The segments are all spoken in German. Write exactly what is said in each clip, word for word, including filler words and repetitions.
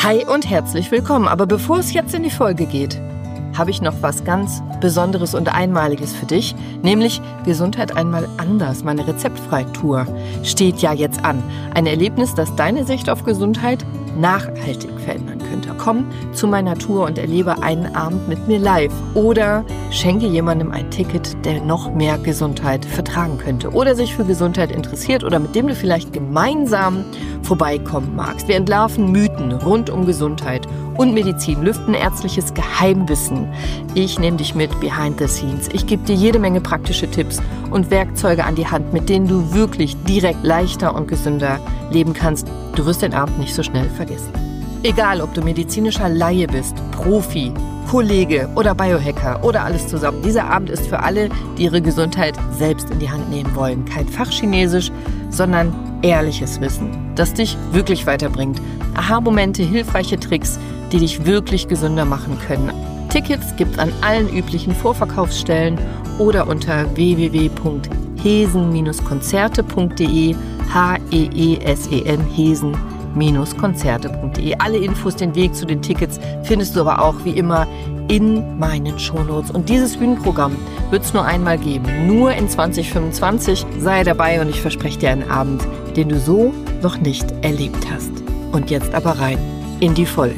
Hi und herzlich willkommen. Aber bevor es jetzt in die Folge geht, habe ich noch was ganz Besonderes und Einmaliges für dich, nämlich Gesundheit einmal anders. Meine Rezeptfrei-Tour steht ja jetzt an. Ein Erlebnis, das deine Sicht auf Gesundheit nachhaltig verändern könnte. Komm zu meiner Tour und erlebe einen Abend mit mir live oder schenke jemandem ein Ticket, der noch mehr Gesundheit vertragen könnte oder sich für Gesundheit interessiert oder mit dem du vielleicht gemeinsam vorbeikommen magst. Wir entlarven Mythen rund um Gesundheit und Medizin, lüften ärztliches Geheimwissen. Ich nehme dich mit behind the scenes. Ich gebe dir jede Menge praktische Tipps und Werkzeuge an die Hand, mit denen du wirklich direkt leichter und gesünder leben kannst. Du wirst den Abend nicht so schnell vergessen. Egal, ob du medizinischer Laie bist, Profi, Kollege oder Biohacker oder alles zusammen. Dieser Abend ist für alle, die ihre Gesundheit selbst in die Hand nehmen wollen. Kein Fachchinesisch, sondern ehrliches Wissen, das dich wirklich weiterbringt. Aha-Momente, hilfreiche Tricks, die dich wirklich gesünder machen können. Tickets gibt's an allen üblichen Vorverkaufsstellen oder unter w w w punkt hesen Bindestrich konzerte punkt de, H E E S E N, hesen Bindestrich konzerte punkt de. Alle Infos, den Weg zu den Tickets findest du aber auch wie immer in meinen Shownotes. Und dieses Bühnenprogramm wird es nur einmal geben, nur in zwanzig fünfundzwanzig. Sei dabei und ich verspreche dir einen Abend, den du so noch nicht erlebt hast. Und jetzt aber rein in die Folge.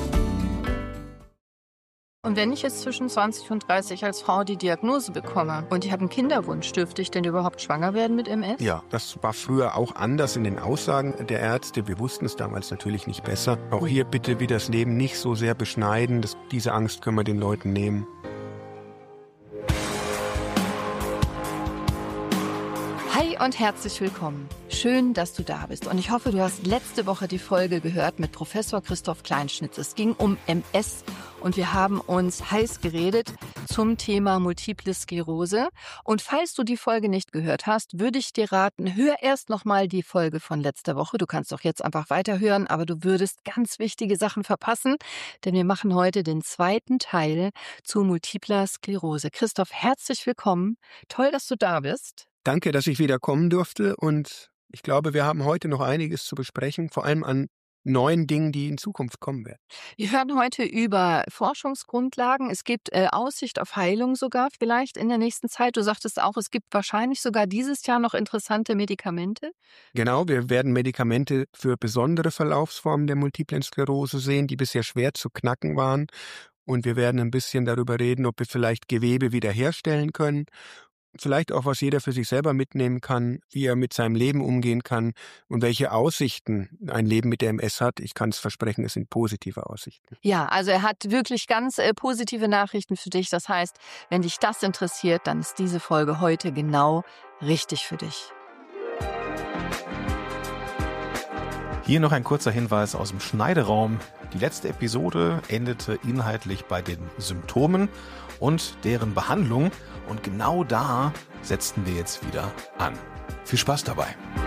Und wenn ich jetzt zwischen zwanzig und dreißig als Frau die Diagnose bekomme und ich habe einen Kinderwunsch, dürfte ich denn überhaupt schwanger werden mit M S? Ja, das war früher auch anders in den Aussagen der Ärzte. Wir wussten es damals natürlich nicht besser. Auch hier bitte wie das Leben nicht so sehr beschneiden. Das, diese Angst können wir den Leuten nehmen. Hi und herzlich willkommen. Schön, dass du da bist. Und ich hoffe, du hast letzte Woche die Folge gehört mit Professor Christoph Kleinschnitz. Es ging um M S und wir haben uns heiß geredet zum Thema Multiple Sklerose. Und falls du die Folge nicht gehört hast, würde ich dir raten, hör erst nochmal die Folge von letzter Woche. Du kannst auch jetzt einfach weiterhören, aber du würdest ganz wichtige Sachen verpassen, denn wir machen heute den zweiten Teil zu Multipler Sklerose. Christoph, herzlich willkommen. Toll, dass du da bist. Danke, dass ich wieder kommen durfte und ich glaube, wir haben heute noch einiges zu besprechen, vor allem an neuen Dingen, die in Zukunft kommen werden. Wir hören heute über Forschungsgrundlagen. Es gibt äh, Aussicht auf Heilung sogar vielleicht in der nächsten Zeit. Du sagtest auch, es gibt wahrscheinlich sogar dieses Jahr noch interessante Medikamente. Genau, wir werden Medikamente für besondere Verlaufsformen der Multiplen Sklerose sehen, die bisher schwer zu knacken waren. Und wir werden ein bisschen darüber reden, ob wir vielleicht Gewebe wiederherstellen können. Vielleicht auch, was jeder für sich selber mitnehmen kann, wie er mit seinem Leben umgehen kann und welche Aussichten ein Leben mit der M S hat. Ich kann es versprechen, es sind positive Aussichten. Ja, also er hat wirklich ganz äh, positive Nachrichten für dich. Das heißt, wenn dich das interessiert, dann ist diese Folge heute genau richtig für dich. Hier noch ein kurzer Hinweis aus dem Schneideraum. Die letzte Episode endete inhaltlich bei den Symptomen und deren Behandlung. Und genau da setzten wir jetzt wieder an. Viel Spaß dabei.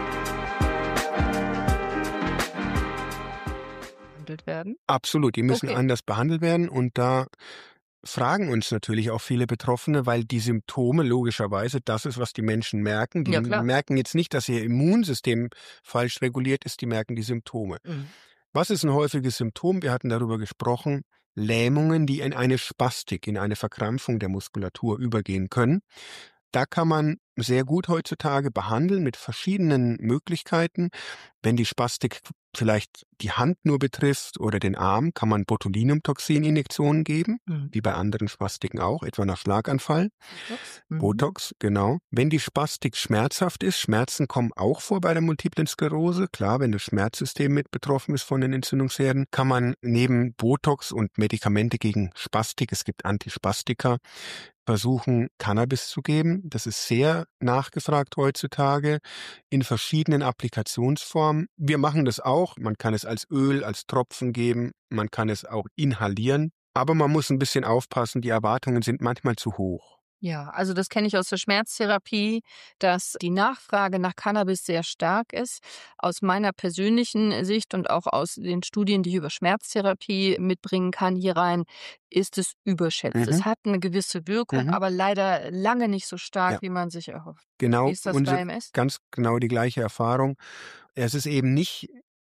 Behandelt werden? Absolut, die müssen Okay. anders behandelt werden und da fragen uns natürlich auch viele Betroffene, weil die Symptome logischerweise das ist, was die Menschen merken. Die Ja, klar. merken jetzt nicht, dass ihr Immunsystem falsch reguliert ist, die merken die Symptome. Mhm. Was ist ein häufiges Symptom? Wir hatten darüber gesprochen, Lähmungen, die in eine Spastik, in eine Verkrampfung der Muskulatur übergehen können. Da kann man sehr gut heutzutage behandeln mit verschiedenen Möglichkeiten. Wenn die Spastik vielleicht die Hand nur betrifft oder den Arm, kann man Botulinumtoxin-Injektionen geben, Mhm. wie bei anderen Spastiken auch, etwa nach Schlaganfall. Botox? Mhm. Botox, genau. Wenn die Spastik schmerzhaft ist, Schmerzen kommen auch vor bei der Multiplen Sklerose. Klar, wenn das Schmerzsystem mit betroffen ist von den Entzündungsherden, kann man neben Botox und Medikamente gegen Spastik, es gibt Antispastika, versuchen, Cannabis zu geben. Das ist sehr nachgefragt heutzutage in verschiedenen Applikationsformen. Wir machen das auch. Man kann es als Öl, als Tropfen geben. Man kann es auch inhalieren. Aber man muss ein bisschen aufpassen. Die Erwartungen sind manchmal zu hoch. Ja, also das kenne ich aus der Schmerztherapie, dass die Nachfrage nach Cannabis sehr stark ist. Aus meiner persönlichen Sicht und auch aus den Studien, die ich über Schmerztherapie mitbringen kann hier rein, ist es überschätzt. Mhm. Es hat eine gewisse Wirkung, Mhm. aber leider lange nicht so stark, Ja. wie man sich erhofft. Genau, Wie ist das unser- bei M S? ganz genau die gleiche Erfahrung. Es ist eben nicht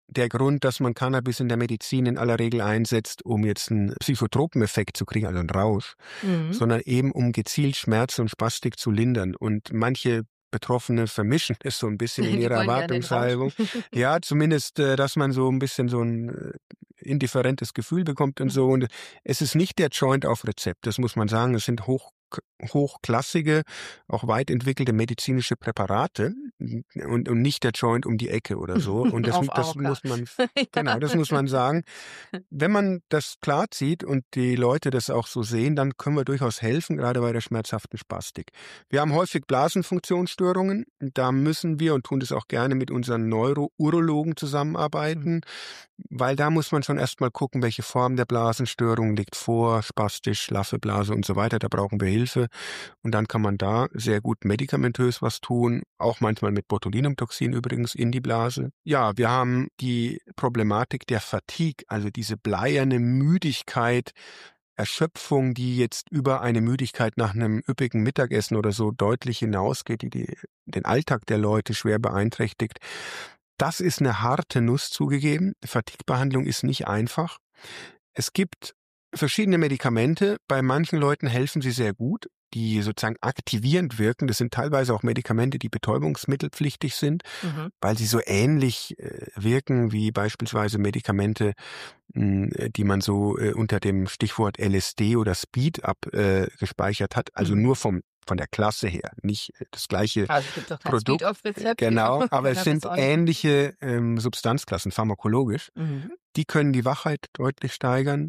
der Grund, dass man Cannabis in der Medizin in aller Regel einsetzt, um jetzt einen Psychotropeneffekt zu kriegen, also einen Rausch, mhm. sondern eben um gezielt Schmerz und Spastik zu lindern. Und manche Betroffene vermischen es so ein bisschen in ihrer Erwartungshaltung. Ja, zumindest, dass man so ein bisschen so ein indifferentes Gefühl bekommt und so. Und es ist nicht der Joint auf Rezept, das muss man sagen. Es sind hoch hochklassige, auch weit entwickelte medizinische Präparate und, und nicht der Joint um die Ecke oder so. Und das, das muss man, genau, das muss man sagen. Wenn man das klar zieht und die Leute das auch so sehen, dann können wir durchaus helfen, gerade bei der schmerzhaften Spastik. Wir haben häufig Blasenfunktionsstörungen. Da müssen wir und tun das auch gerne mit unseren Neuro-Urologen zusammenarbeiten, mhm. weil da muss man schon erstmal gucken, welche Form der Blasenstörung liegt vor, spastisch, schlaffe Blase und so weiter. Da brauchen wir Hilfe. Und dann kann man da sehr gut medikamentös was tun, auch manchmal mit Botulinumtoxin übrigens in die Blase. Ja, wir haben die Problematik der Fatigue, also diese bleierne Müdigkeit, Erschöpfung, die jetzt über eine Müdigkeit nach einem üppigen Mittagessen oder so deutlich hinausgeht, die, die den Alltag der Leute schwer beeinträchtigt. Das ist eine harte Nuss zugegeben. Fatigue-Behandlung ist nicht einfach. Es gibt verschiedene Medikamente, bei manchen Leuten helfen sie sehr gut, die sozusagen aktivierend wirken. Das sind teilweise auch Medikamente, die betäubungsmittelpflichtig sind, mhm. weil sie so ähnlich äh, wirken wie beispielsweise Medikamente, mh, die man so äh, unter dem Stichwort L S D oder Speed abgespeichert äh, hat, also mhm. nur vom von der Klasse her, nicht das gleiche also es gibt doch kein Produkt. Speed auf Rezept, genau, aber es sind ähnliche ähm, Substanzklassen, pharmakologisch. Mhm. Die können die Wachheit deutlich steigern.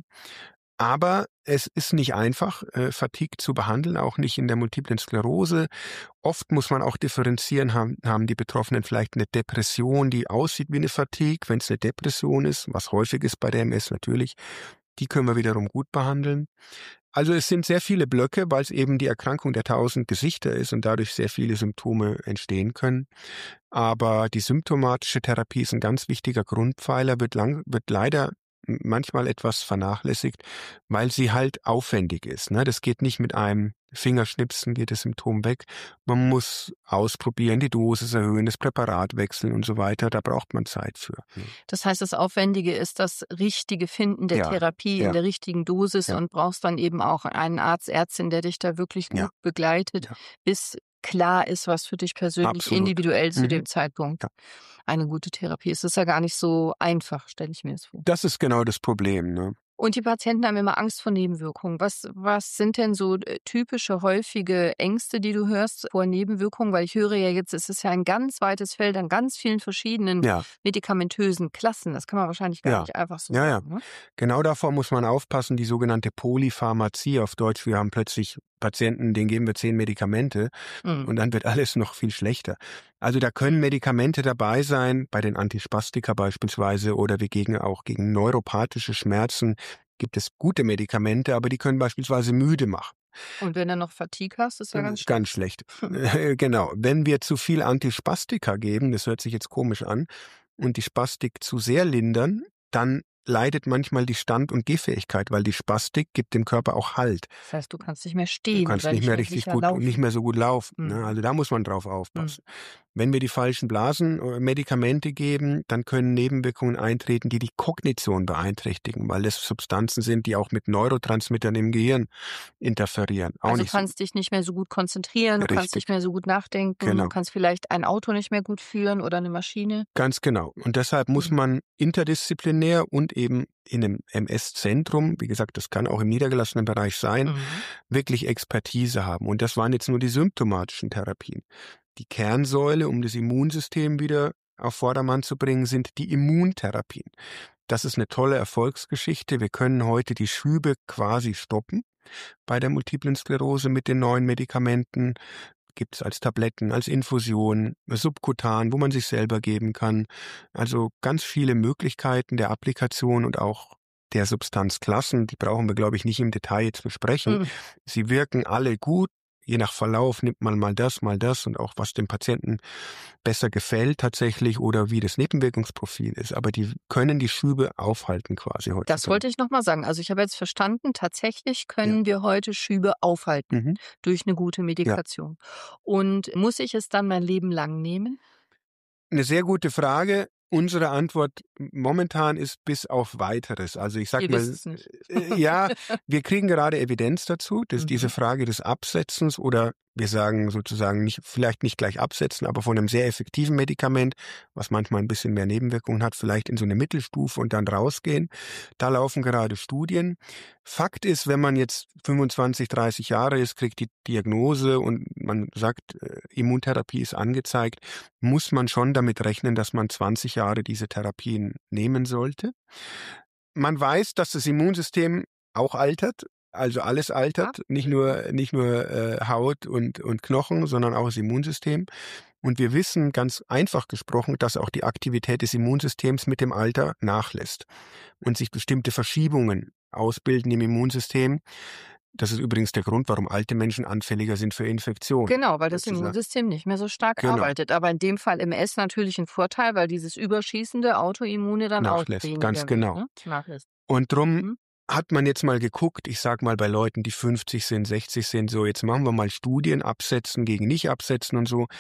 Aber es ist nicht einfach, äh, Fatigue zu behandeln, auch nicht in der multiplen Sklerose. Oft muss man auch differenzieren, haben, haben die Betroffenen vielleicht eine Depression, die aussieht wie eine Fatigue. Wenn es eine Depression ist, was häufig ist bei der M S natürlich, die können wir wiederum gut behandeln. Also es sind sehr viele Blöcke, weil es eben die Erkrankung der tausend Gesichter ist und dadurch sehr viele Symptome entstehen können. Aber die symptomatische Therapie ist ein ganz wichtiger Grundpfeiler, wird, lang, wird leider manchmal etwas vernachlässigt, weil sie halt aufwendig ist. Ne? Das geht nicht mit einem Fingerschnipsen, geht das Symptom weg. Man muss ausprobieren, die Dosis erhöhen, das Präparat wechseln und so weiter. Da braucht man Zeit für. Das heißt, das Aufwendige ist das richtige Finden der ja, Therapie ja. in der richtigen Dosis ja. und brauchst dann eben auch einen Arzt, Ärztin, der dich da wirklich gut ja. begleitet, ja. bis klar ist, was für dich persönlich Absolut. individuell zu mhm. dem Zeitpunkt ja. eine gute Therapie ist. Das ist ja gar nicht so einfach, stelle ich mir das vor. Das ist genau das Problem, ne? Und die Patienten haben immer Angst vor Nebenwirkungen. Was, was sind denn so typische, häufige Ängste, die du hörst vor Nebenwirkungen? Weil ich höre ja jetzt, es ist ja ein ganz weites Feld an ganz vielen verschiedenen ja. medikamentösen Klassen. Das kann man wahrscheinlich gar ja. nicht einfach so ja, sagen. Ja. Ne? Genau davor muss man aufpassen, die sogenannte Polypharmazie auf Deutsch. Wir haben plötzlich Patienten, denen geben wir zehn Medikamente mhm. und dann wird alles noch viel schlechter. Also da können Medikamente dabei sein, bei den Antispastika beispielsweise, oder wir gegen auch gegen neuropathische Schmerzen gibt es gute Medikamente, aber die können beispielsweise müde machen. Und wenn du noch Fatigue hast, ist ja ganz schlecht. Ganz schlecht. Genau. Wenn wir zu viel Antispastika geben, das hört sich jetzt komisch an, und die Spastik zu sehr lindern, dann leidet manchmal die Stand- und Gehfähigkeit, weil die Spastik gibt dem Körper auch Halt. Das heißt, du kannst nicht mehr stehen. Du kannst nicht mehr richtig gut und nicht mehr so gut laufen. Mhm. Ne? Also da muss man drauf aufpassen. Mhm. Wenn wir die falschen Blasenmedikamente geben, dann können Nebenwirkungen eintreten, die die Kognition beeinträchtigen, weil das Substanzen sind, die auch mit Neurotransmittern im Gehirn interferieren. Auch also du nicht kannst so dich nicht mehr so gut konzentrieren, du Richtig. kannst nicht mehr so gut nachdenken, genau. du kannst vielleicht ein Auto nicht mehr gut führen oder eine Maschine. Ganz genau. Und deshalb muss man interdisziplinär und eben in einem M S-Zentrum, wie gesagt, das kann auch im niedergelassenen Bereich sein, mhm. wirklich Expertise haben. Und das waren jetzt nur die symptomatischen Therapien. Die Kernsäule, um das Immunsystem wieder auf Vordermann zu bringen, sind die Immuntherapien. Das ist eine tolle Erfolgsgeschichte. Wir können heute die Schübe quasi stoppen bei der multiplen Sklerose mit den neuen Medikamenten. Gibt es als Tabletten, als Infusion, subkutan, wo man sich selber geben kann. Also ganz viele Möglichkeiten der Applikation und auch der Substanzklassen. Die brauchen wir, glaube ich, nicht im Detail jetzt besprechen. Mhm. Sie wirken alle gut. Je nach Verlauf nimmt man mal das, mal das und auch was dem Patienten besser gefällt tatsächlich oder wie das Nebenwirkungsprofil ist. Aber die können die Schübe aufhalten quasi heute. Das wollte ich nochmal sagen. Also ich habe jetzt verstanden, tatsächlich können ja. wir heute Schübe aufhalten mhm. durch eine gute Medikation. Ja. Und muss ich es dann mein Leben lang nehmen? Eine sehr gute Frage. Unsere Antwort momentan ist bis auf Weiteres. Also ich sag mal, äh, ja, wir kriegen gerade Evidenz dazu, dass mhm. diese Frage des Absetzens oder wir sagen sozusagen nicht, vielleicht nicht gleich absetzen, aber von einem sehr effektiven Medikament, was manchmal ein bisschen mehr Nebenwirkungen hat, vielleicht in so eine Mittelstufe und dann rausgehen. Da laufen gerade Studien. Fakt ist, wenn man jetzt fünfundzwanzig, dreißig Jahre ist, kriegt die Diagnose und man sagt, äh, Immuntherapie ist angezeigt, muss man schon damit rechnen, dass man zwanzig Jahre diese Therapien nehmen sollte. Man weiß, dass das Immunsystem auch altert. Also alles altert, nicht nur nicht nur äh, Haut und und Knochen, sondern auch das Immunsystem. Und wir wissen ganz einfach gesprochen, dass auch die Aktivität des Immunsystems mit dem Alter nachlässt und sich bestimmte Verschiebungen ausbilden im Immunsystem. Das ist übrigens der Grund, warum alte Menschen anfälliger sind für Infektionen. Genau, weil das sozusagen. Immunsystem nicht mehr so stark Genau. arbeitet. Aber in dem Fall M S natürlich ein Vorteil, weil dieses überschießende Autoimmune dann nachlässt, auch weniger ganz genau. Ne? Nachlässt. Und drum Mhm. hat man jetzt mal geguckt, ich sag mal bei Leuten, die fünfzig sind, sechzig sind, so jetzt machen wir mal Studien, absetzen gegen nicht absetzen und so.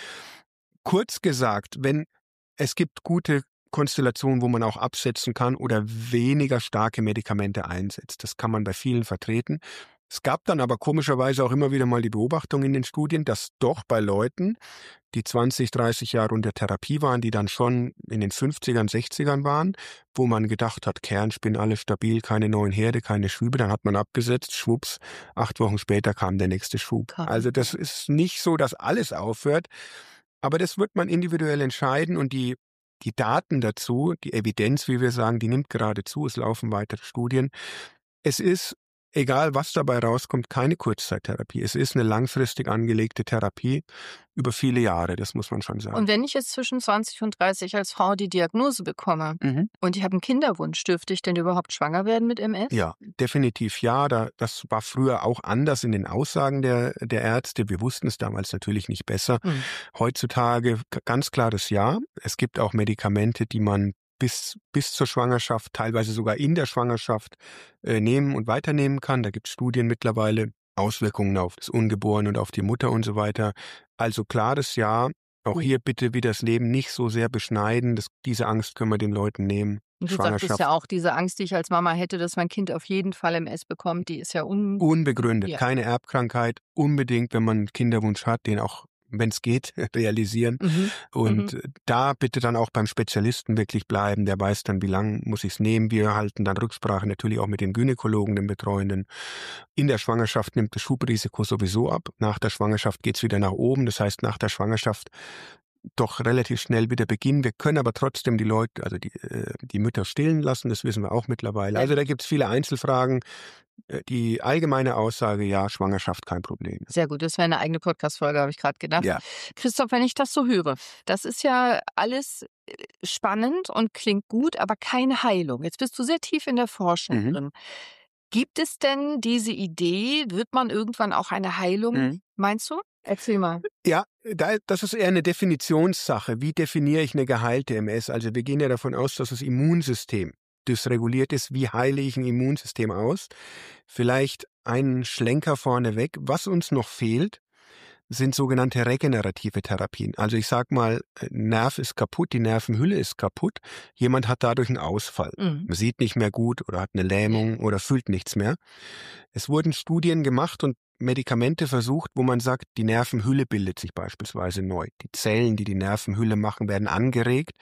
Kurz gesagt, wenn es gibt gute Konstellationen, wo man auch absetzen kann oder weniger starke Medikamente einsetzt. Das kann man bei vielen vertreten. Es gab dann aber komischerweise auch immer wieder mal die Beobachtung in den Studien, dass doch bei Leuten, die zwanzig, dreißig Jahre unter Therapie waren, die dann schon in den fünfzigern, sechzigern waren, wo man gedacht hat, Kernspin, alles stabil, keine neuen Herde, keine Schübe, dann hat man abgesetzt, schwupps, acht Wochen später kam der nächste Schub. Krass. Also das ist nicht so, dass alles aufhört, aber das wird man individuell entscheiden und die die Daten dazu, die Evidenz, wie wir sagen, die nimmt gerade zu, es laufen weitere Studien. Es ist egal, was dabei rauskommt, keine Kurzzeittherapie. Es ist eine langfristig angelegte Therapie über viele Jahre, das muss man schon sagen. Und wenn ich jetzt zwischen zwanzig und dreißig als Frau die Diagnose bekomme Mhm. und ich habe einen Kinderwunsch, dürfte ich denn überhaupt schwanger werden mit M S? Ja, definitiv ja. Da, das war früher auch anders in den Aussagen der, der Ärzte. Wir wussten es damals natürlich nicht besser. Mhm. Heutzutage ganz klares Ja. Es gibt auch Medikamente, die man bis bis zur Schwangerschaft, teilweise sogar in der Schwangerschaft äh, nehmen und weiternehmen kann. Da gibt es Studien mittlerweile, Auswirkungen auf das Ungeborene und auf die Mutter und so weiter. Also klares Ja. Auch hier bitte wieder das Leben nicht so sehr beschneiden. Das, diese Angst können wir den Leuten nehmen. Und du sagtest ja auch, diese Angst, die ich als Mama hätte, dass mein Kind auf jeden Fall M S bekommt, die ist ja un unbegründet. Ja. Keine Erbkrankheit. Unbedingt, wenn man einen Kinderwunsch hat, den auch, wenn es geht, realisieren. Mhm. Und Mhm. da bitte dann auch beim Spezialisten wirklich bleiben. Der weiß dann, wie lang muss ich es nehmen. Wir halten dann Rücksprache natürlich auch mit den Gynäkologen, den Betreuenden. In der Schwangerschaft nimmt das Schubrisiko sowieso ab. Nach der Schwangerschaft geht's wieder nach oben. Das heißt, nach der Schwangerschaft doch relativ schnell wieder beginnen. Wir können aber trotzdem die Leute, also die, die Mütter stillen lassen. Das wissen wir auch mittlerweile. Also da gibt's viele Einzelfragen. Die allgemeine Aussage, ja, Schwangerschaft kein Problem. Sehr gut, das wäre eine eigene Podcast-Folge, habe ich gerade gedacht. Ja. Christoph, wenn ich das so höre, das ist ja alles spannend und klingt gut, aber keine Heilung. Jetzt bist du sehr tief in der Forschung Mhm. drin. Gibt es denn diese Idee, wird man irgendwann auch eine Heilung, Mhm. meinst du? Erzähl mal. Ja, da, das ist eher eine Definitionssache. Wie definiere ich eine geheilte M S? Also wir gehen ja davon aus, dass das Immunsystem dysreguliert ist. Wie heile ich ein Immunsystem aus? Vielleicht einen Schlenker vorneweg. Was uns noch fehlt, sind sogenannte regenerative Therapien. Also ich sag mal, Nerv ist kaputt, die Nervenhülle ist kaputt. Jemand hat dadurch einen Ausfall. Mhm. Man sieht nicht mehr gut oder hat eine Lähmung oder fühlt nichts mehr. Es wurden Studien gemacht und Medikamente versucht, wo man sagt, die Nervenhülle bildet sich beispielsweise neu. Die Zellen, die die Nervenhülle machen, werden angeregt.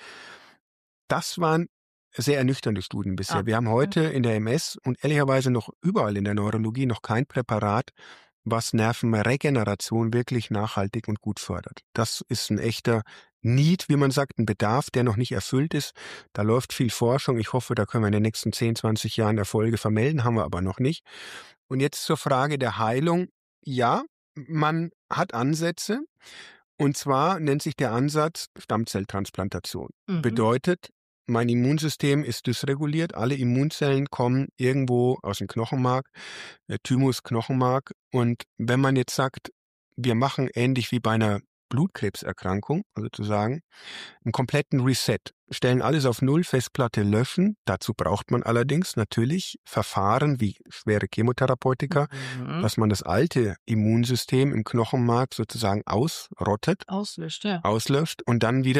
Das waren sehr ernüchternde Studien bisher. Ah. Wir haben heute in der M S und ehrlicherweise noch überall in der Neurologie noch kein Präparat, was Nervenregeneration wirklich nachhaltig und gut fördert. Das ist ein echter Need, wie man sagt, ein Bedarf, der noch nicht erfüllt ist. Da läuft viel Forschung. Ich hoffe, da können wir in den nächsten zehn, zwanzig Jahren Erfolge vermelden, haben wir aber noch nicht. Und jetzt zur Frage der Heilung. Ja, man hat Ansätze. Und zwar nennt sich der Ansatz Stammzelltransplantation. Mhm. Bedeutet, mein Immunsystem ist dysreguliert. Alle Immunzellen kommen irgendwo aus dem Knochenmark, Thymus, Knochenmark. Und wenn man jetzt sagt, wir machen ähnlich wie bei einer Blutkrebserkrankung, also sozusagen, einen kompletten Reset, stellen alles auf Null, Festplatte löschen. Dazu braucht man allerdings natürlich Verfahren wie schwere Chemotherapeutika, Mhm. dass man das alte Immunsystem im Knochenmark sozusagen ausrottet, Auslöscht, ja. auslöscht und dann wieder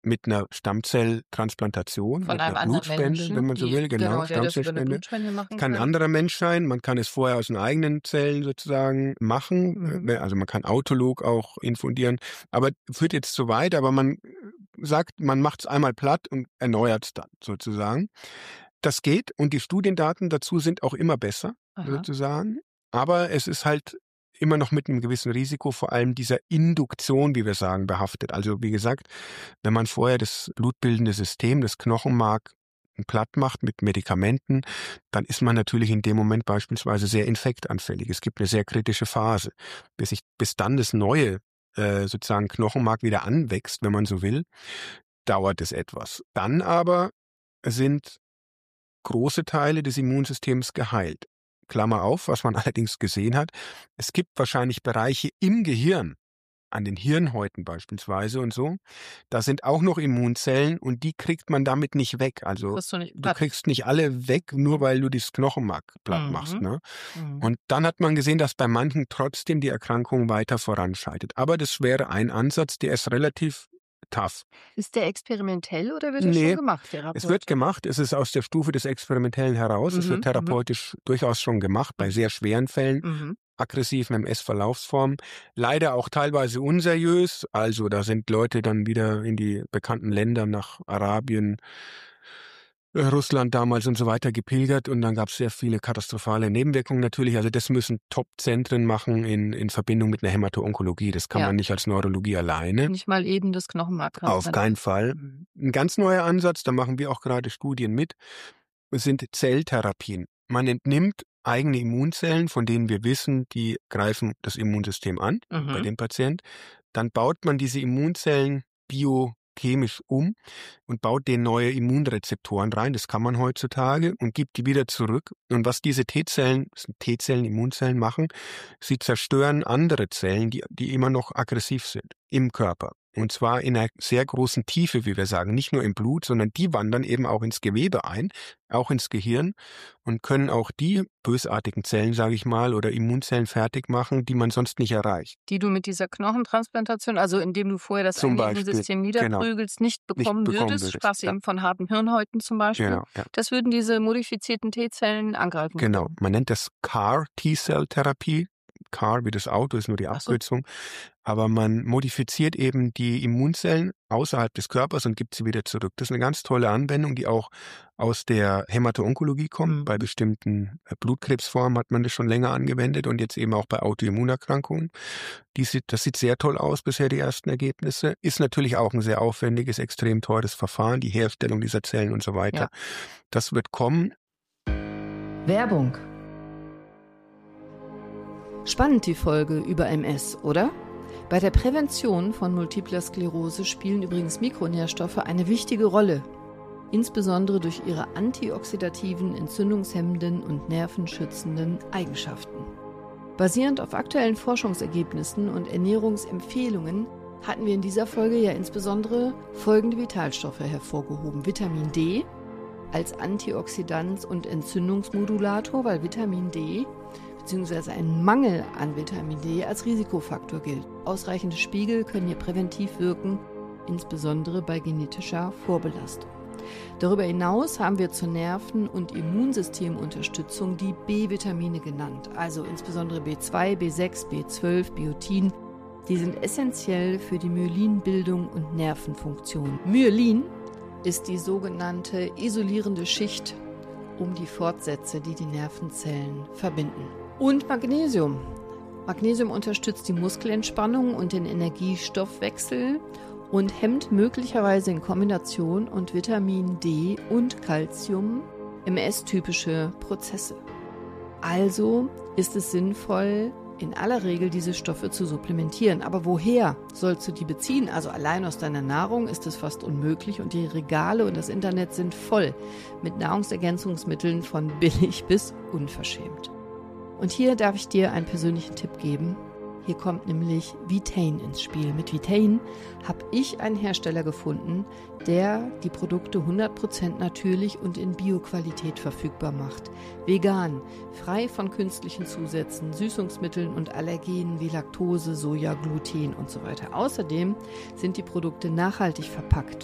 mit einer Stammzelltransplantation, Von mit einem einer anderen Blutspende, Menschen, wenn man so die- will, genau, genau, der das über eine Stammzellspende. Blutspende machen Kann ein kann. anderer Mensch sein, man kann es vorher aus den eigenen Zellen sozusagen machen, Mhm. äh, also man kann autolog auch infundieren, aber führt jetzt zu weit, aber man sagt, man macht es einmal platt und erneuert es dann sozusagen. Das geht und die Studiendaten dazu sind auch immer besser Aha. sozusagen, aber es ist halt immer noch mit einem gewissen Risiko, vor allem dieser Induktion, wie wir sagen, behaftet. Also wie gesagt, wenn man vorher das blutbildende System, das Knochenmark platt macht mit Medikamenten, dann ist man natürlich in dem Moment beispielsweise sehr infektanfällig. Es gibt eine sehr kritische Phase. Bis, ich, bis dann das neue äh, sozusagen Knochenmark wieder anwächst, wenn man so will, dauert es etwas. Dann aber sind große Teile des Immunsystems geheilt. Klammer auf, was man allerdings gesehen hat, es gibt wahrscheinlich Bereiche im Gehirn, an den Hirnhäuten beispielsweise und so, da sind auch noch Immunzellen und die kriegt man damit nicht weg. Also Kriegst du nicht du platt. kriegst nicht alle weg, nur weil du das Knochenmark platt Mhm. machst. Ne? Mhm. Und dann hat man gesehen, dass bei manchen trotzdem die Erkrankung weiter voranschreitet. Aber das wäre ein Ansatz, der ist relativ tough. Ist der experimentell oder wird das Nee, schon gemacht, Es therapeutisch? wird gemacht, es ist aus der Stufe des Experimentellen heraus, es Mhm, wird mhm. therapeutisch durchaus schon gemacht, bei Mhm. sehr schweren Fällen, Mhm. aggressiven M S-Verlaufsformen, leider auch teilweise unseriös, also da sind Leute dann wieder in die bekannten Länder nach Arabien, äh, Russland damals und so weiter gepilgert und dann gab es sehr viele katastrophale Nebenwirkungen natürlich, also das müssen Top-Zentren machen in, in Verbindung mit einer Hämato-Onkologie, das kann Ja. man nicht als Neurologie alleine. Nicht mal eben das Knochenmark Auf keinen Fall. Mhm. Ein ganz neuer Ansatz, da machen wir auch gerade Studien mit, sind Zelltherapien. Man entnimmt eigene Immunzellen, von denen wir wissen, die greifen das Immunsystem an Mhm. bei dem Patient. Dann baut man diese Immunzellen biochemisch um und baut denen neue Immunrezeptoren rein. Das kann man heutzutage und gibt die wieder zurück. Und was diese T-Zellen, das sind T-Zellen, Immunzellen machen, sie zerstören andere Zellen, die, die immer noch aggressiv sind im Körper. Und zwar in einer sehr großen Tiefe, wie wir sagen, nicht nur im Blut, sondern die wandern eben auch ins Gewebe ein, auch ins Gehirn und können auch die bösartigen Zellen, sage ich mal, oder Immunzellen fertig machen, die man sonst nicht erreicht. Die du mit dieser Knochentransplantation, also indem du vorher das Zum eigene Beispiel, Immunsystem genau. niederprügelst, nicht bekommen bekommen würdest, würdest, was ja. eben von harten Hirnhäuten zum Beispiel. Genau, ja. Das würden diese modifizierten T-Zellen angreifen. Genau, man nennt das C A R-T-Cell-Therapie. C A R wie das Auto ist nur die Ach so. Abkürzung. Aber man modifiziert eben die Immunzellen außerhalb des Körpers und gibt sie wieder zurück. Das ist eine ganz tolle Anwendung, die auch aus der Hämato-Onkologie kommt. Mhm. Bei bestimmten äh, Blutkrebsformen hat man das schon länger angewendet und jetzt eben auch bei Autoimmunerkrankungen. Die sieht, das sieht sehr toll aus, bisher die ersten Ergebnisse. Ist natürlich auch ein sehr aufwendiges, extrem teures Verfahren, die Herstellung dieser Zellen und so weiter. Ja. Das wird kommen. Werbung. Spannend die Folge über M S, oder? Bei der Prävention von Multipler Sklerose spielen übrigens Mikronährstoffe eine wichtige Rolle. Insbesondere durch ihre antioxidativen, entzündungshemmenden und nervenschützenden Eigenschaften. Basierend auf aktuellen Forschungsergebnissen und Ernährungsempfehlungen hatten wir in dieser Folge ja insbesondere folgende Vitalstoffe hervorgehoben. Vitamin D als Antioxidant und Entzündungsmodulator, weil Vitamin D bzw. ein Mangel an Vitamin D als Risikofaktor gilt. Ausreichende Spiegel können hier präventiv wirken, insbesondere bei genetischer Vorbelastung. Darüber hinaus haben wir zur Nerven- und Immunsystemunterstützung die B-Vitamine genannt, also insbesondere B zwei, B sechs, B zwölf, Biotin. Die sind essentiell für die Myelinbildung und Nervenfunktion. Myelin ist die sogenannte isolierende Schicht um die Fortsätze, die die Nervenzellen verbinden. Und Magnesium. Magnesium unterstützt die Muskelentspannung und den Energiestoffwechsel und hemmt möglicherweise in Kombination mit Vitamin D und Calcium M S-typische Prozesse. Also ist es sinnvoll, in aller Regel diese Stoffe zu supplementieren. Aber woher sollst du die beziehen? Also allein aus deiner Nahrung ist es fast unmöglich und die Regale und das Internet sind voll mit Nahrungsergänzungsmitteln von billig bis unverschämt. Und hier darf ich dir einen persönlichen Tipp geben. Hier kommt nämlich Vitain ins Spiel. Mit Vitain habe ich einen Hersteller gefunden, der die Produkte hundert Prozent natürlich und in Bioqualität verfügbar macht. Vegan, frei von künstlichen Zusätzen, Süßungsmitteln und Allergenen wie Laktose, Soja, Gluten und so weiter. Außerdem sind die Produkte nachhaltig verpackt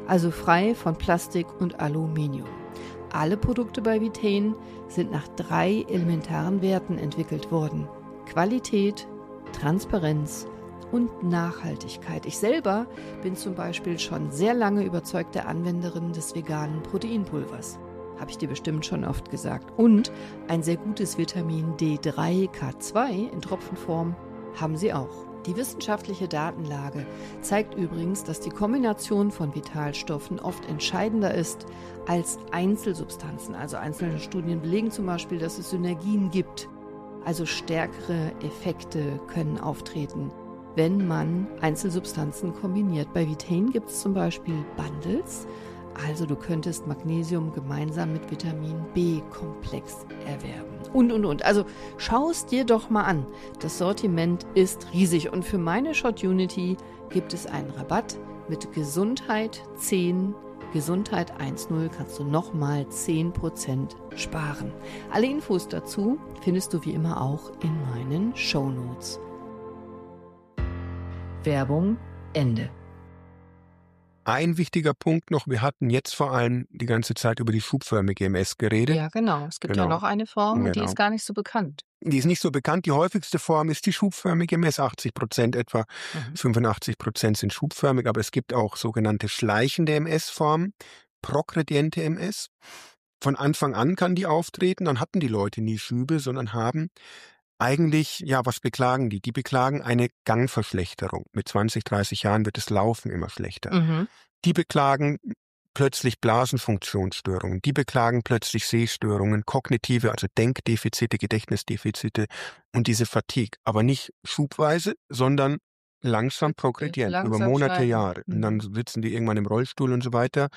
also frei von Plastik und Aluminium. Alle Produkte bei Vitain sind nach drei elementaren Werten entwickelt worden: Qualität, Transparenz und Nachhaltigkeit. Ich selber bin zum Beispiel schon sehr lange überzeugte Anwenderin des veganen Proteinpulvers. Habe ich dir bestimmt schon oft gesagt. Und ein sehr gutes Vitamin D drei K zwei in Tropfenform haben sie auch. Die wissenschaftliche Datenlage zeigt übrigens, dass die Kombination von Vitalstoffen oft entscheidender ist als Einzelsubstanzen. Also einzelne Studien belegen zum Beispiel, dass es Synergien gibt. Also stärkere Effekte können auftreten, wenn man Einzelsubstanzen kombiniert. Bei Vitain gibt es zum Beispiel Bundles. Also du könntest Magnesium gemeinsam mit Vitamin B-Komplex erwerben. Und, und, und. Also schau es dir doch mal an. Das Sortiment ist riesig. Und für meine Shot-Unity gibt es einen Rabatt mit Gesundheit zehn, Gesundheit zehn kannst du nochmal zehn Prozent sparen. Alle Infos dazu findest du wie immer auch in meinen Shownotes. Werbung Ende. Ein wichtiger Punkt noch, wir hatten jetzt vor allem die ganze Zeit über die schubförmige M S geredet. Ja, genau. Es gibt Genau. ja noch eine Form, Genau. die ist gar nicht so bekannt. Die ist nicht so bekannt. Die häufigste Form ist die schubförmige M S. achtzig Prozent etwa, Mhm. fünfundachtzig Prozent sind schubförmig, aber es gibt auch sogenannte schleichende M S-Formen, progrediente M S. Von Anfang an kann die auftreten, dann hatten die Leute nie Schübe, sondern haben eigentlich, ja, was beklagen die? Die beklagen eine Gangverschlechterung. Mit zwanzig, dreißig Jahren wird das Laufen immer schlechter. Mhm. Die beklagen plötzlich Blasenfunktionsstörungen. Die beklagen plötzlich Sehstörungen, kognitive, also Denkdefizite, Gedächtnisdefizite und diese Fatigue. Aber nicht schubweise, sondern langsam progredient, Langsam über Monate, steigen. Jahre. Und Mhm. dann sitzen die irgendwann im Rollstuhl und so weiter.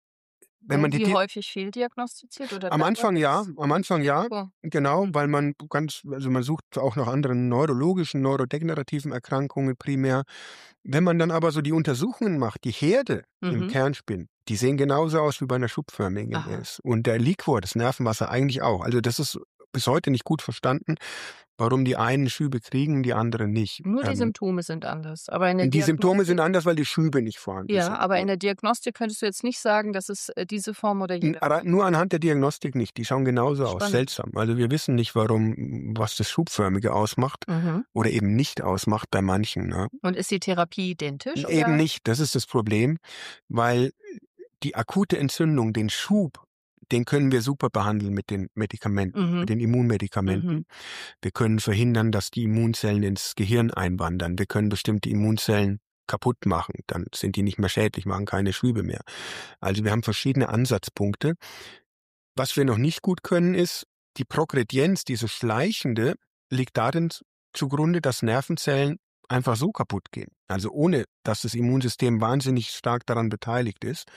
Wenn man die Wie Di- häufig fehldiagnostiziert? Oder Am bleibt Anfang man ja, jetzt am Anfang ja, vor? genau, Mhm. weil man ganz, also man sucht auch nach anderen neurologischen, neurodegenerativen Erkrankungen primär. Wenn man dann aber so die Untersuchungen macht, die Herde im Mhm. Kernspinn, die sehen genauso aus wie bei einer schubförmigen Aha. M S. Und der Liquor, das Nervenwasser eigentlich auch. Also das ist bis heute nicht gut verstanden, warum die einen Schübe kriegen, die anderen nicht. Nur die Ähm, Symptome sind anders. Aber in der die Symptome Diagnostik- sind anders, weil die Schübe nicht vorhanden Ja, sind. aber in der Diagnostik könntest du jetzt nicht sagen, dass es äh, diese Form oder jene Aber nur anhand der Diagnostik nicht. Die schauen genauso aus. Spannend. Seltsam. Also wir wissen nicht, warum, was das Schubförmige ausmacht Mhm. oder eben nicht ausmacht bei manchen. Ne? Und ist die Therapie identisch? Eben oder? nicht. Das ist das Problem, weil die akute Entzündung, den Schub, den können wir super behandeln mit den Medikamenten, Mhm. mit den Immunmedikamenten. Mhm. Wir können verhindern, dass die Immunzellen ins Gehirn einwandern. Wir können bestimmte Immunzellen kaputt machen. Dann sind die nicht mehr schädlich, machen keine Schübe mehr. Also wir haben verschiedene Ansatzpunkte. Was wir noch nicht gut können, ist, die Progredienz, diese schleichende, liegt darin zugrunde, dass Nervenzellen einfach so kaputt gehen. Also ohne, dass das Immunsystem wahnsinnig stark daran beteiligt ist.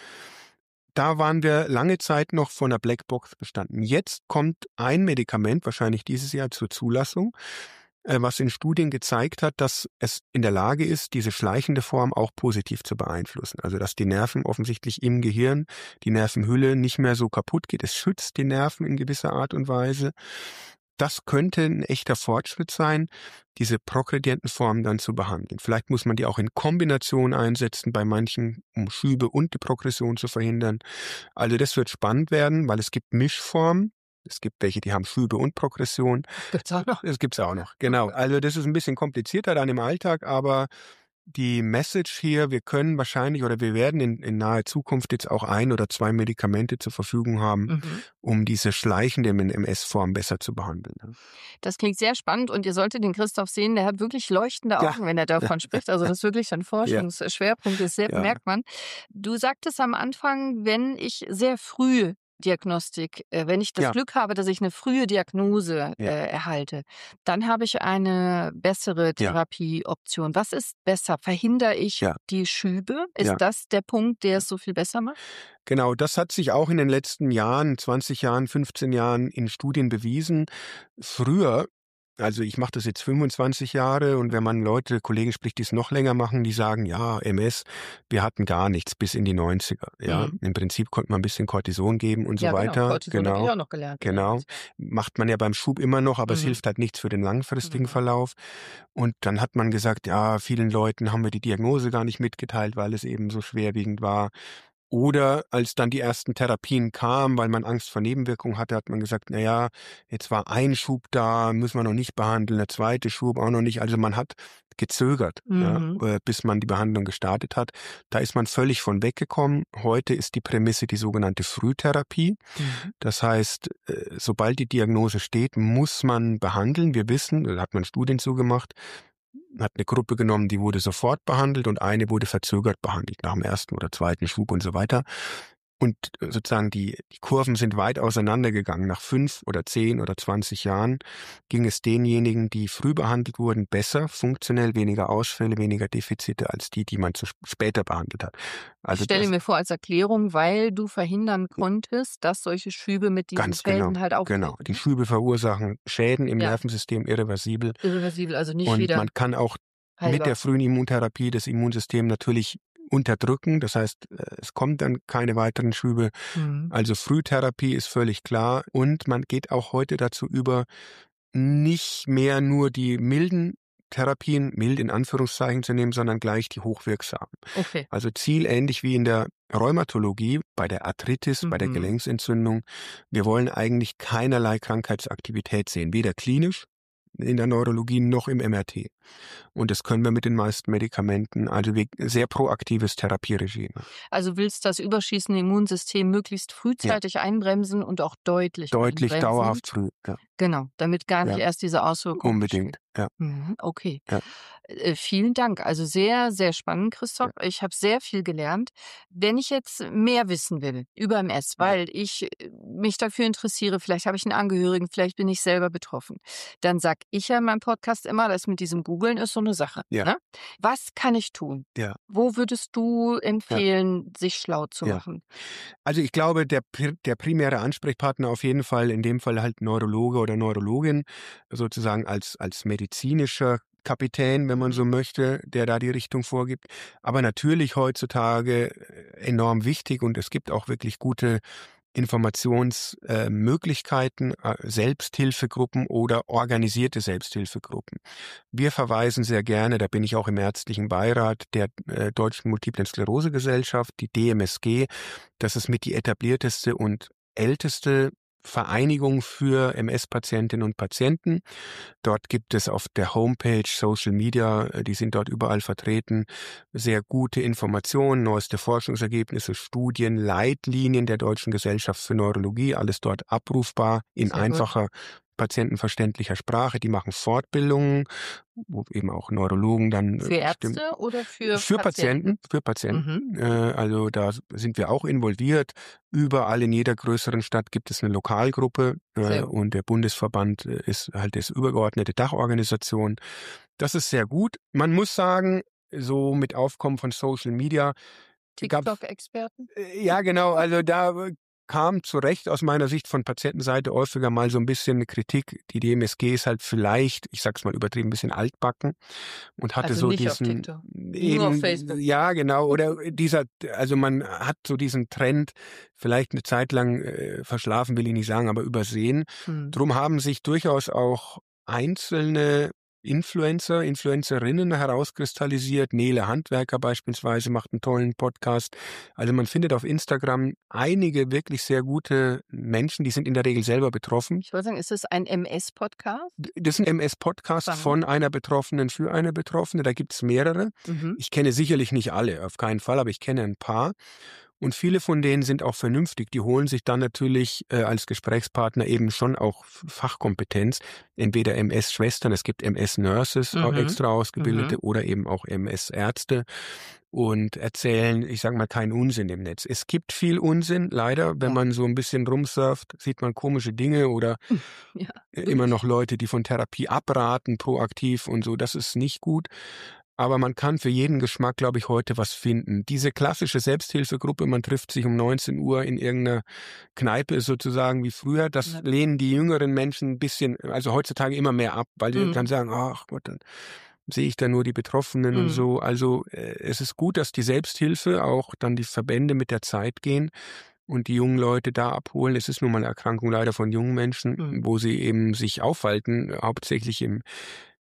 Da waren wir lange Zeit noch von einer Blackbox bestanden. Jetzt kommt ein Medikament, wahrscheinlich dieses Jahr zur Zulassung, äh, was in Studien gezeigt hat, dass es in der Lage ist, diese schleichende Form auch positiv zu beeinflussen. Also dass die Nerven offensichtlich im Gehirn, die Nervenhülle nicht mehr so kaputt geht. Es schützt die Nerven in gewisser Art und Weise. Das könnte ein echter Fortschritt sein, diese progredienten Formen dann zu behandeln. Vielleicht muss man die auch in Kombination einsetzen bei manchen, um Schübe und die Progression zu verhindern. Also das wird spannend werden, weil es gibt Mischformen. Es gibt welche, die haben Schübe und Progression. Gibt's auch noch. Das gibt's auch noch, genau. Also das ist ein bisschen komplizierter dann im Alltag, aber die Message hier, wir können wahrscheinlich oder wir werden in, in naher Zukunft jetzt auch ein oder zwei Medikamente zur Verfügung haben, Mhm. um diese schleichende M S-Form besser zu behandeln. Das klingt sehr spannend und ihr solltet den Christoph sehen, der hat wirklich leuchtende Ja. Augen, wenn er davon spricht. Also das ist wirklich ein Forschungsschwerpunkt, das sehr, Ja. merkt man. Du sagtest am Anfang, wenn ich sehr früh Diagnostik, äh, wenn ich das Ja. Glück habe, dass ich eine frühe Diagnose Ja. äh, erhalte, dann habe ich eine bessere Ja. Therapieoption. Was ist besser? Verhindere ich Ja. die Schübe? Ist Ja. das der Punkt, der es so viel besser macht? Genau, das hat sich auch in den letzten Jahren, zwanzig Jahren, fünfzehn Jahren in Studien bewiesen. Früher, also ich mache das jetzt fünfundzwanzig Jahre und wenn man Leute, Kollegen spricht, die es noch länger machen, die sagen, ja, M S, wir hatten gar nichts bis in die neunziger. Ja, Mhm. im Prinzip konnte man ein bisschen Cortison geben und so ja, weiter. genau. Cortison habe ich Genau. auch noch gelernt. Genau. Macht man ja beim Schub immer noch, aber es Mhm. hilft halt nichts für den langfristigen Mhm. Verlauf. Und dann hat man gesagt, ja, vielen Leuten haben wir die Diagnose gar nicht mitgeteilt, weil es eben so schwerwiegend war. Oder als dann die ersten Therapien kamen, weil man Angst vor Nebenwirkungen hatte, hat man gesagt, na ja, jetzt war ein Schub da, müssen wir noch nicht behandeln, der zweite Schub auch noch nicht. Also man hat gezögert, Mhm. ja, bis man die Behandlung gestartet hat. Da ist man völlig von weggekommen. Heute ist die Prämisse die sogenannte Frühtherapie. Mhm. Das heißt, sobald die Diagnose steht, muss man behandeln. Wir wissen, da hat man Studien zugemacht, hat eine Gruppe genommen, die wurde sofort behandelt und eine wurde verzögert behandelt, nach dem ersten oder zweiten Schub und so weiter. Und sozusagen die, die Kurven sind weit auseinandergegangen. Nach fünf oder zehn oder zwanzig Jahren ging es denjenigen, die früh behandelt wurden, besser, funktionell, weniger Ausfälle, weniger Defizite als die, die man zu später behandelt hat. Also ich stelle das, mir vor als Erklärung, weil du verhindern konntest, dass solche Schübe mit diesen ganz Schäden genau, halt auftreten. genau. Die Schübe verursachen Schäden im Ja. Nervensystem irreversibel. Irreversibel, also nicht Und wieder man kann auch heilbar. mit der frühen Immuntherapie das Immunsystem natürlich unterdrücken. Das heißt, es kommt dann keine weiteren Schübe. Mhm. Also Frühtherapie ist völlig klar. Und man geht auch heute dazu über, nicht mehr nur die milden Therapien, mild in Anführungszeichen zu nehmen, sondern gleich die hochwirksamen. Okay. Also zielähnlich wie in der Rheumatologie, bei der Arthritis, Mhm. bei der Gelenksentzündung. Wir wollen eigentlich keinerlei Krankheitsaktivität sehen, weder klinisch in der Neurologie noch im M R T. Und das können wir mit den meisten Medikamenten, also sehr proaktives Therapieregime. Also willst das überschießende Immunsystem möglichst frühzeitig ja. einbremsen und auch deutlich Deutlich, einbremsen. dauerhaft früh, ja. Genau, damit gar nicht ja. erst diese Auswirkungen Unbedingt, ja. Mhm, okay. Ja. Äh, vielen Dank. Also sehr, sehr spannend, Christoph. Ja. Ich habe sehr viel gelernt. Wenn ich jetzt mehr wissen will über M S, weil ich mich dafür interessiere, vielleicht habe ich einen Angehörigen, vielleicht bin ich selber betroffen, dann sag ich ja in meinem Podcast immer, das mit diesem Googlen ist so eine Sache. Ja. Ne? Was kann ich tun? Ja. Wo würdest du empfehlen, ja. sich schlau zu ja. machen? Also ich glaube, der, der primäre Ansprechpartner auf jeden Fall, in dem Fall halt Neurologe oder Neurologin, sozusagen als, als medizinischer Kapitän, wenn man so möchte, der da die Richtung vorgibt. Aber natürlich heutzutage enorm wichtig und es gibt auch wirklich gute Informationsmöglichkeiten, äh, Selbsthilfegruppen oder organisierte Selbsthilfegruppen. Wir verweisen sehr gerne, da bin ich auch im ärztlichen Beirat der äh, Deutschen Multiplen Sklerose Gesellschaft, die D M S G. Das ist mit die etablierteste und älteste Vereinigung für M S-Patientinnen und Patienten. Dort gibt es auf der Homepage, Social Media, die sind dort überall vertreten, sehr gute Informationen, neueste Forschungsergebnisse, Studien, Leitlinien der Deutschen Gesellschaft für Neurologie, alles dort abrufbar in sehr einfacher, gut. patientenverständlicher Sprache. Die machen Fortbildungen, wo eben auch Neurologen dann für Ärzte stimmen. oder für, für Patienten? Für Patienten. Mhm. Äh, also da sind wir auch involviert. Überall in jeder größeren Stadt gibt es eine Lokalgruppe äh, und der Bundesverband ist halt das übergeordnete Dachorganisation. Das ist sehr gut. Man muss sagen, so mit Aufkommen von Social Media. TikTok-Experten? Äh, ja, genau. Also da kam zu Recht aus meiner Sicht von Patientenseite häufiger mal so ein bisschen eine Kritik. Die D M S G ist halt vielleicht, ich sag's mal übertrieben, ein bisschen altbacken und hatte also so nicht diesen auf TikTok. eben, nur auf Facebook. Ja, genau, oder dieser, also man hat so diesen Trend vielleicht eine Zeit lang äh, verschlafen, will ich nicht sagen, aber übersehen. Hm. Drum haben sich durchaus auch einzelne Influencer, Influencerinnen herauskristallisiert. Nele Handwerker beispielsweise macht einen tollen Podcast. Also man findet auf Instagram einige wirklich sehr gute Menschen, die sind in der Regel selber betroffen. Ich wollte sagen, ist das ein M S-Podcast? Das ist ein M S-Podcast von einer Betroffenen für eine Betroffene. Da gibt es mehrere. Mhm. Ich kenne sicherlich nicht alle, auf keinen Fall, aber ich kenne ein paar. Und viele von denen sind auch vernünftig. Die holen sich dann natürlich äh, als Gesprächspartner eben schon auch Fachkompetenz. Entweder M S-Schwestern, es gibt M S-Nurses, mhm. extra ausgebildete, mhm. oder eben auch M S-Ärzte und erzählen, ich sage mal, keinen Unsinn im Netz. Es gibt viel Unsinn, leider. Wenn ja. man so ein bisschen rumsurft, sieht man komische Dinge oder ja. immer noch Leute, die von Therapie abraten, proaktiv und so. Das ist nicht gut. Aber man kann für jeden Geschmack, glaube ich, heute was finden. Diese klassische Selbsthilfegruppe, man trifft sich um neunzehn Uhr in irgendeiner Kneipe sozusagen wie früher, das ja. lehnen die jüngeren Menschen ein bisschen, also heutzutage immer mehr ab, weil die mhm. dann sagen, ach Gott, dann sehe ich da nur die Betroffenen mhm. und so. Also äh, es ist gut, dass die Selbsthilfe, auch dann die Verbände mit der Zeit gehen und die jungen Leute da abholen. Es ist nun mal eine Erkrankung leider von jungen Menschen, mhm. wo sie eben sich aufhalten, hauptsächlich im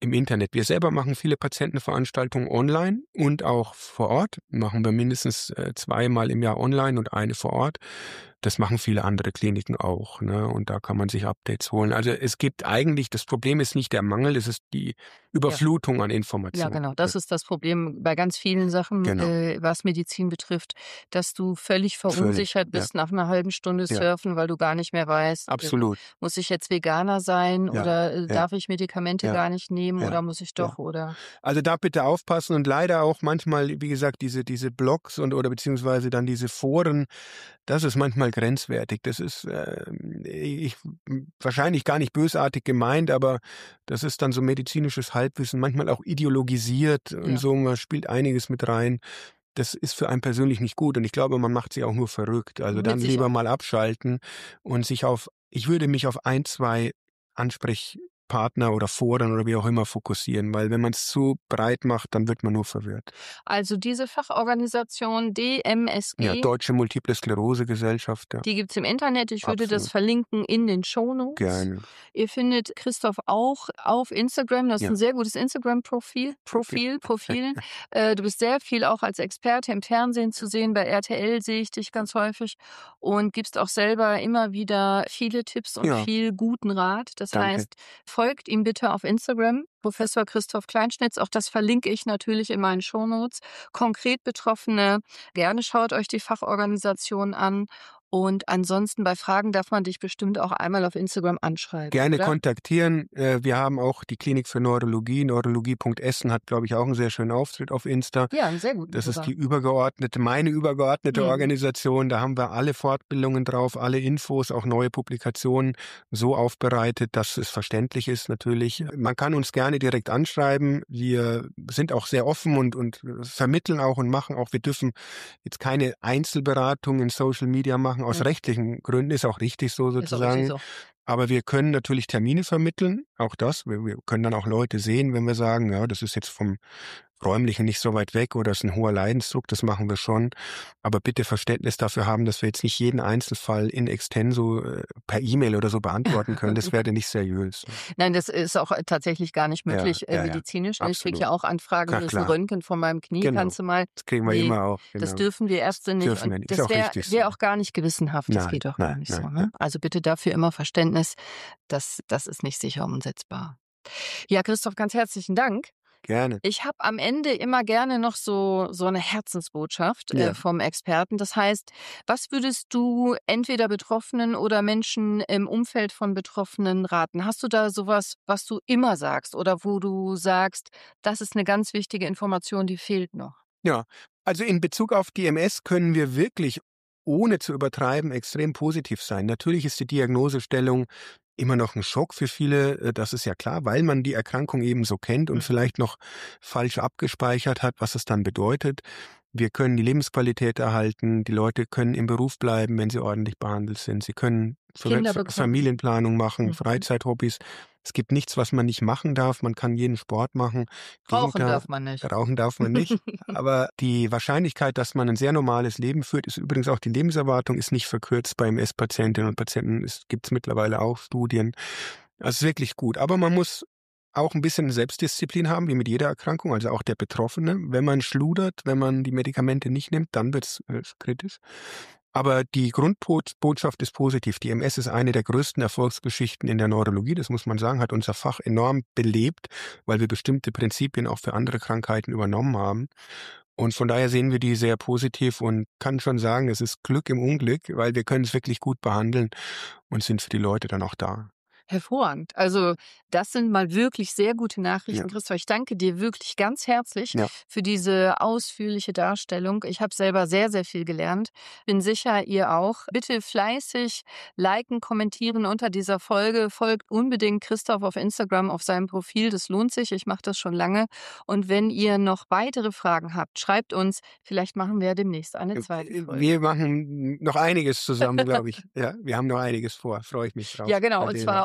im Internet. Wir selber machen viele Patientenveranstaltungen online und auch vor Ort. Machen wir mindestens äh, zweimal im Jahr online und eine vor Ort. Das machen viele andere Kliniken auch, ne? Und da kann man sich Updates holen. Also es gibt eigentlich, das Problem ist nicht der Mangel, es ist die Überflutung ja. an Informationen. Ja, genau. Das ist das Problem bei ganz vielen Sachen, genau. äh, was Medizin betrifft, dass du völlig verunsichert völlig, bist ja. nach einer halben Stunde surfen, ja. weil du gar nicht mehr weißt, absolut. Muss ich jetzt Veganer sein ja. oder äh, ja. darf ich Medikamente ja. gar nicht nehmen ja. oder muss ich doch? Ja. oder? Also da bitte aufpassen und leider auch manchmal, wie gesagt, diese, diese Blogs und oder beziehungsweise dann diese Foren, das ist manchmal grenzwertig. Das ist äh, ich, wahrscheinlich gar nicht bösartig gemeint, aber das ist dann so medizinisches Halbwissen, manchmal auch ideologisiert und ja. so, man spielt einiges mit rein. Das ist für einen persönlich nicht gut und ich glaube, man macht sich auch nur verrückt. Also mit dann lieber auch. mal abschalten und sich auf, ich würde mich auf ein, zwei Ansprechpartner oder Foren oder wie auch immer fokussieren, weil wenn man es zu breit macht, dann wird man nur verwirrt. Also diese Fachorganisation D M S G. Ja, Deutsche Multiple Sklerose Gesellschaft. Ja. Die gibt's im Internet. Ich würde Absolut. das verlinken in den Shownotes. Gerne. Ihr findet Christoph auch auf Instagram. Das ist ja. ein sehr gutes Instagram-Profil. Profil, Profil. äh, du bist sehr viel auch als Experte im Fernsehen zu sehen. Bei R T L sehe ich dich ganz häufig und gibst auch selber immer wieder viele Tipps und ja. viel guten Rat. Das Danke. heißt, folgt ihm bitte auf Instagram, Professor Christoph Kleinschnitz. Auch das verlinke ich natürlich in meinen Shownotes. Konkret Betroffene, gerne schaut euch die Fachorganisation an. Und ansonsten bei Fragen darf man dich bestimmt auch einmal auf Instagram anschreiben. Gerne oder? kontaktieren. Wir haben auch die Klinik für Neurologie. Neurologie Punkt Essen hat, glaube ich, auch einen sehr schönen Auftritt auf Insta. Ja, einen sehr guten. Das sogar. ist die übergeordnete, meine übergeordnete mhm. Organisation. Da haben wir alle Fortbildungen drauf, alle Infos, auch neue Publikationen so aufbereitet, dass es verständlich ist natürlich. Man kann uns gerne direkt anschreiben. Wir sind auch sehr offen und, und vermitteln auch und machen auch. Wir dürfen jetzt keine Einzelberatung in Social Media machen. Aus mhm. rechtlichen Gründen ist auch richtig so sozusagen. Ist auch richtig so. Aber wir können natürlich Termine vermitteln, auch das. Wir, wir können dann auch Leute sehen, wenn wir sagen, ja, das ist jetzt vom Räumlichen nicht so weit weg oder es ist ein hoher Leidensdruck, das machen wir schon. Aber bitte Verständnis dafür haben, dass wir jetzt nicht jeden Einzelfall in extenso äh, per E-Mail oder so beantworten können. Das wäre nicht seriös. Nein, das ist auch tatsächlich gar nicht möglich ja, ja, äh, medizinisch. Ja, ich kriege ja auch Anfragen, das ist ein Röntgen von meinem Knie, genau. kannst du mal. Das kriegen wir nee, immer auch. Genau. Das dürfen wir Ärzte nicht. Dürfen wir nicht. Das wäre so. wär auch gar nicht gewissenhaft. Das nein, geht auch nein, gar nicht nein, so. Ne? Nein. Also bitte dafür immer Verständnis. Das, das ist nicht sicher umsetzbar. Ja, Christoph, ganz herzlichen Dank. Gerne. Ich habe am Ende immer gerne noch so so eine Herzensbotschaft ja. äh, vom Experten. Das heißt, was würdest du entweder Betroffenen oder Menschen im Umfeld von Betroffenen raten? Hast du da sowas, was du immer sagst oder wo du sagst, das ist eine ganz wichtige Information, die fehlt noch? Ja, also in Bezug auf die M S können wir wirklich, ohne zu übertreiben, extrem positiv sein. Natürlich ist die Diagnosestellung immer noch ein Schock für viele, das ist ja klar, weil man die Erkrankung eben so kennt und vielleicht noch falsch abgespeichert hat, was es dann bedeutet. Wir können die Lebensqualität erhalten, die Leute können im Beruf bleiben, wenn sie ordentlich behandelt sind. Sie können Familienplanung machen, mhm. Freizeithobbys. Es gibt nichts, was man nicht machen darf. Man kann jeden Sport machen. Rauchen Gegenteil, darf man nicht. Rauchen darf man nicht. Aber die Wahrscheinlichkeit, dass man ein sehr normales Leben führt, ist übrigens auch die Lebenserwartung, ist nicht verkürzt bei M S-Patientinnen und Patienten. Es gibt mittlerweile auch Studien. Also es ist wirklich gut. Aber man muss auch ein bisschen Selbstdisziplin haben, wie mit jeder Erkrankung, also auch der Betroffene. Wenn man schludert, wenn man die Medikamente nicht nimmt, dann wird es äh, kritisch. Aber die Grundbotschaft ist positiv. Die M S ist eine der größten Erfolgsgeschichten in der Neurologie. Das muss man sagen, hat unser Fach enorm belebt, weil wir bestimmte Prinzipien auch für andere Krankheiten übernommen haben. Und von daher sehen wir die sehr positiv und kann schon sagen, es ist Glück im Unglück, weil wir können es wirklich gut behandeln und sind für die Leute dann auch da. Hervorragend. Also das sind mal wirklich sehr gute Nachrichten, Ja. Christoph. Ich danke dir wirklich ganz herzlich Ja. für diese ausführliche Darstellung. Ich habe selber sehr, sehr viel gelernt. Bin sicher, ihr auch. Bitte fleißig liken, kommentieren unter dieser Folge. Folgt unbedingt Christoph auf Instagram, auf seinem Profil. Das lohnt sich. Ich mache das schon lange. Und wenn ihr noch weitere Fragen habt, schreibt uns. Vielleicht machen wir demnächst eine zweite Folge. Wir machen noch einiges zusammen, glaube ich. Ja, wir haben noch einiges vor. Freue ich mich drauf. Ja, genau. Und zwar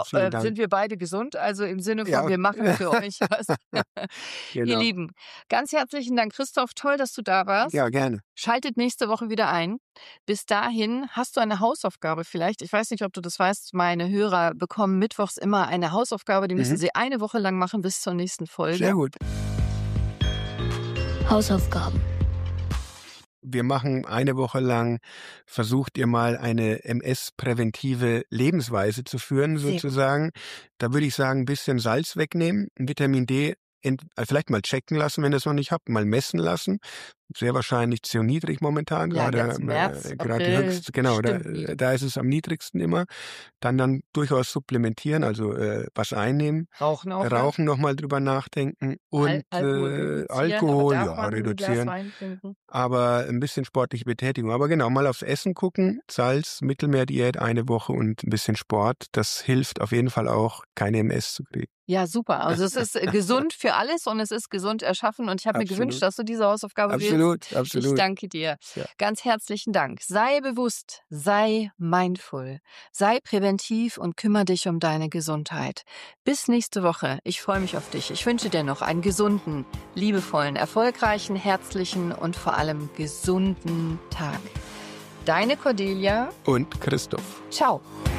vielen äh, Dank. sind wir beide gesund, also im Sinne von, Ja. wir machen für euch was. Genau. Ihr Lieben, ganz herzlichen Dank, Christoph, toll, dass du da warst. Ja, gerne. Schaltet nächste Woche wieder ein. Bis dahin hast du eine Hausaufgabe vielleicht. Ich weiß nicht, ob du das weißt, meine Hörer bekommen mittwochs immer eine Hausaufgabe, die müssen Mhm. sie eine Woche lang machen bis zur nächsten Folge. Sehr gut. Hausaufgaben. Wir machen eine Woche lang, versucht ihr mal eine M S-präventive Lebensweise zu führen, Sehr sozusagen. Da würde ich sagen, ein bisschen Salz wegnehmen, Vitamin D ent, äh, vielleicht mal checken lassen, wenn ihr es noch nicht habt, mal messen lassen. Sehr wahrscheinlich zu niedrig momentan, Ja, gerade jetzt März, äh, gerade die April, höchste, genau, da, stimmt wieder. da ist es am niedrigsten immer. Dann dann durchaus supplementieren, also äh, was einnehmen. Rauchen auch. Rauchen nochmal drüber nachdenken und Al Alkohol äh, reduzieren, Alkohol, aber darf ja, man ein Glas reduzieren. Wein trinken? Aber ein bisschen sportliche Betätigung. Aber genau, mal aufs Essen gucken, Salz, Mittelmeerdiät eine Woche und ein bisschen Sport. Das hilft auf jeden Fall auch, keine M S zu kriegen. Ja, super. Also es ist äh, gesund für alles und es ist gesund erschaffen und ich habe mir Absolut. gewünscht, dass du diese Hausaufgabe willst. Absolut, absolut. Ich danke dir. Ja. Ganz herzlichen Dank. Sei bewusst, sei mindful, sei präventiv und kümmere dich um deine Gesundheit. Bis nächste Woche. Ich freue mich auf dich. Ich wünsche dir noch einen gesunden, liebevollen, erfolgreichen, herzlichen und vor allem gesunden Tag. Deine Cordelia. Und Christoph. Ciao.